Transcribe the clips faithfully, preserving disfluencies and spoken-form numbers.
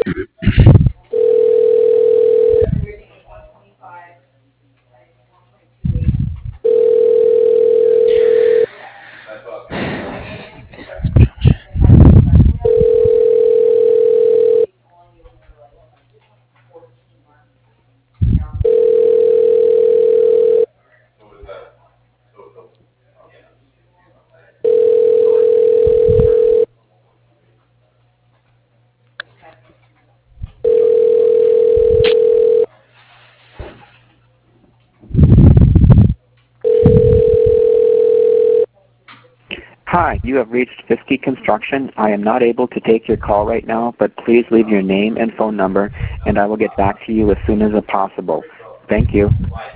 Hi, you have reached Fiske Construction. I am not able to take your call right now, but please leave your name and phone number, and I will get back to you as soon as possible. Thank you.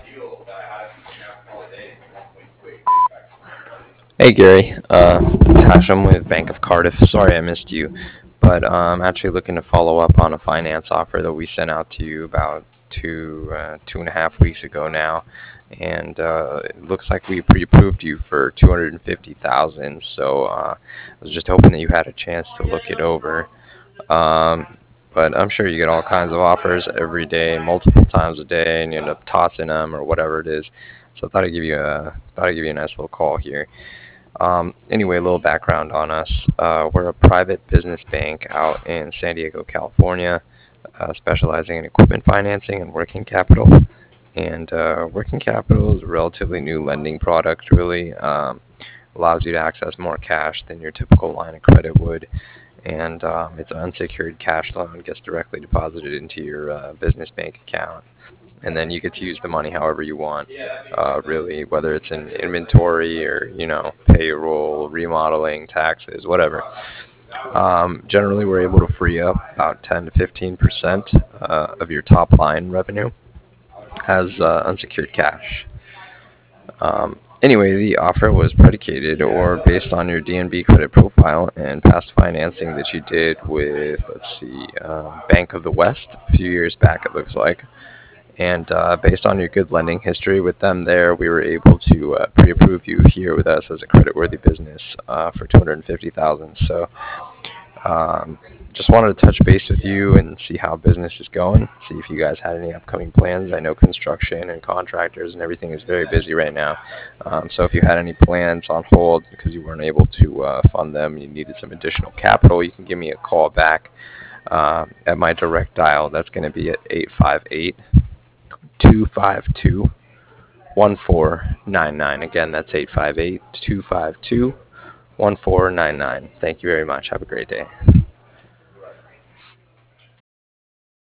Hey Gary, uh, it's Hashem with Bank of Cardiff. Sorry I missed you, but uh, I'm actually looking to follow up on a finance offer that we sent out to you about two, uh, two and a half weeks ago now, and uh, it looks like we pre-approved you for two hundred fifty thousand dollars. So uh, I was just hoping that you had a chance to look it over. Um, but I'm sure you get all kinds of offers every day, multiple times a day, and you end up tossing them or whatever it is. So I thought I'd give you a thought I'd give you a nice little call here. Um, anyway, a little background on us. Uh, we're a private business bank out in San Diego, California, uh, specializing in equipment financing and working capital. And uh, working capital is a relatively new lending product, really. Um, allows you to access more cash than your typical line of credit would. And um, it's an unsecured cash loan, gets directly deposited into your uh, business bank account. And then you get to use the money however you want, uh, really, whether it's in inventory or, you know, payroll, remodeling, taxes, whatever. Um, generally, we're able to free up about ten to fifteen percent uh, of your top line revenue as uh, unsecured cash. Um, anyway, the offer was predicated or based on your D N B credit profile and past financing that you did with, let's see, uh, Bank of the West a few years back, it looks like. And uh, based on your good lending history with them there, we were able to uh, pre-approve you here with us as a credit-worthy business uh, for two hundred fifty thousand dollars. So um, just wanted to touch base with you and see how business is going, see if you guys had any upcoming plans. I know construction and contractors and everything is very busy right now. Um, so if you had any plans on hold because you weren't able to uh, fund them, you needed some additional capital, you can give me a call back uh, at my direct dial. That's going to be at eight five eight, two five two, one four nine nine. Again, that's eight five eight, two five two, one four nine nine. Thank you very much. Have a great day.